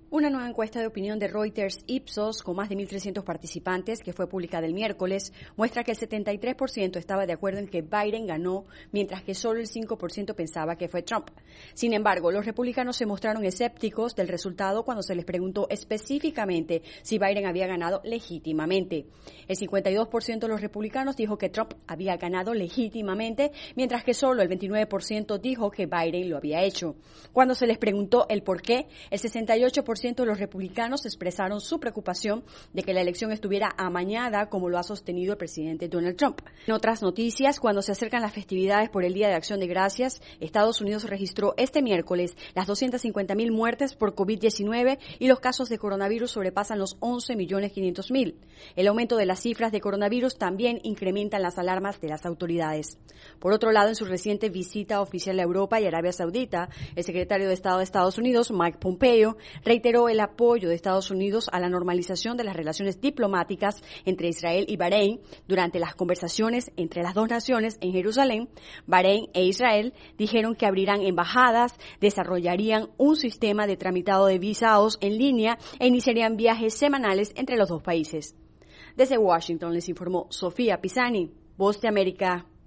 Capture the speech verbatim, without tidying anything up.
Una nueva encuesta de opinión de Reuters Ipsos, con más de mil trescientos participantes, que fue publicada el miércoles, muestra que el setenta y tres por ciento estaba de acuerdo en que Biden ganó, mientras que solo el cinco por ciento pensaba que fue Trump. Sin embargo, los republicanos se mostraron escépticos del resultado cuando se les preguntó específicamente si Biden había ganado legítimamente. El cincuenta y dos por ciento de los republicanos dijo que Trump había ganado legítimamente, mientras que solo el veintinueve por ciento dijo que Biden lo había hecho. Cuando se les preguntó el por qué, el sesenta y ocho por ciento de los republicanos expresaron su preocupación de que la elección estuviera amañada, como lo ha sostenido el presidente Donald Trump. En otras noticias, cuando se acercan las festividades por el Día de Acción de Gracias, Estados Unidos registró este miércoles las doscientas cincuenta mil muertes por COVID diecinueve y los casos de coronavirus sobrepasan los once millones quinientos mil. El aumento de las cifras de coronavirus también incrementan las alarmas de las autoridades. Por otro lado, en su reciente visita oficial a Europa y Arabia Saudita, el secretario de Estado de Estados Unidos, Mike Pompeo, reiteró el apoyo de Estados Unidos a la normalización de las relaciones diplomáticas entre Israel y Bahrein. Durante las conversaciones entre las dos naciones en Jerusalén, Bahrein e Israel dijeron que abrirán embajadas, desarrollarían un sistema de tramitado de visados en línea e iniciarían viajes semanales entre los dos países. Desde Washington les informó Sofía Pisani, Voz de América.